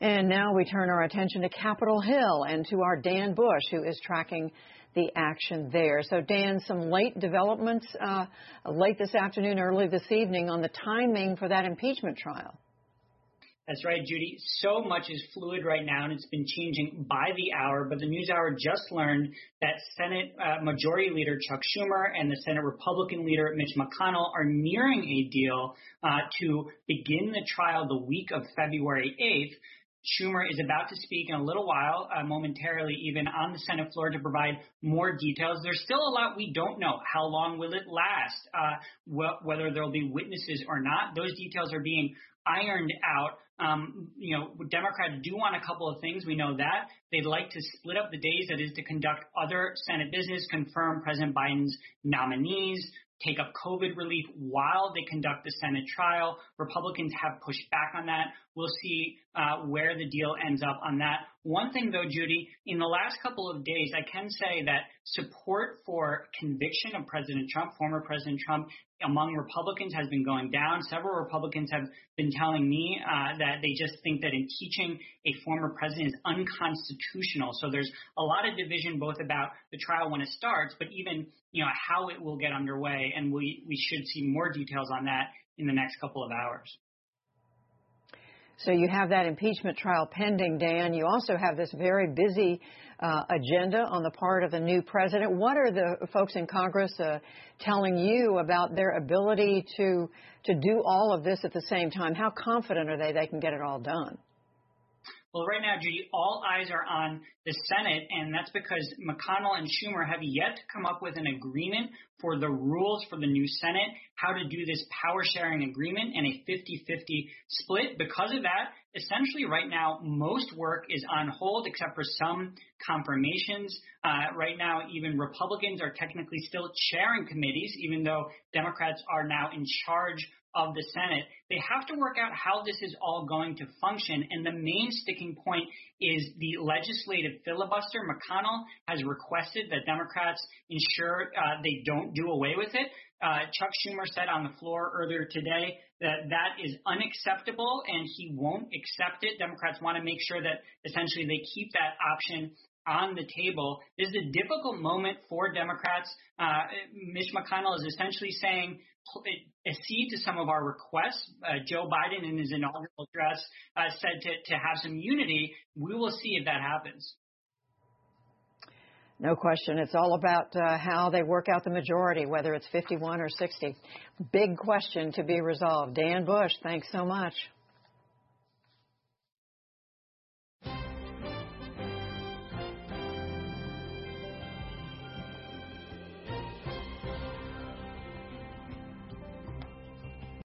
And now we turn our attention to Capitol Hill and to our Dan Bush, who is tracking the action there. So, Dan, some late developments late this afternoon, early this evening on the timing for that impeachment trial. That's right, Judy. So much is fluid right now, and it's been changing by the hour. But the NewsHour just learned that Senate Majority Leader Chuck Schumer and the Senate Republican leader Mitch McConnell are nearing a deal to begin the trial the week of February 8th. Schumer is about to speak in a little while, momentarily even, on the Senate floor to provide more details. There's still a lot we don't know. How long will it last? Whether there will be witnesses or not. Those details are being ironed out. Democrats do want a couple of things. We know that. They'd like to split up the days, that is to conduct other Senate business, confirm President Biden's nominees, take up COVID relief while they conduct the Senate trial. Republicans have pushed back on that. We'll see where the deal ends up on that. One thing, though, Judy, in the last couple of days, I can say that support for conviction of President Trump, former President Trump, among Republicans has been going down. Several Republicans have been telling me that they just think that impeaching a former president is unconstitutional. So there's a lot of division both about the trial when it starts, but even how it will get underway. And we should see more details on that in the next couple of hours. So you have that impeachment trial pending, Dan. You also have this very busy agenda on the part of the new president. What are the folks in Congress telling you about their ability to do all of this at the same time? How confident are they can get it all done? Well, right now, Judy, all eyes are on the Senate, and that's because McConnell and Schumer have yet to come up with an agreement for the rules for the new Senate, how to do this power-sharing agreement and a 50-50 split. Because of that, essentially right now, most work is on hold except for some confirmations. Right now, even Republicans are technically still chairing committees, even though Democrats are now in charge of the Senate. They have to work out how this is all going to function, and the main sticking point is the legislative filibuster. McConnell has requested that Democrats ensure they don't do away with it. Chuck Schumer said on the floor earlier today that that is unacceptable, and he won't accept it. Democrats want to make sure that essentially they keep that option on the table. This is a difficult moment for Democrats. Mitch McConnell is essentially saying, accede to some of our requests. Joe Biden, in his inaugural address, said to have some unity. We will see if that happens. No question. It's all about how they work out the majority, whether it's 51 or 60. Big question to be resolved. Dan Bush, thanks so much.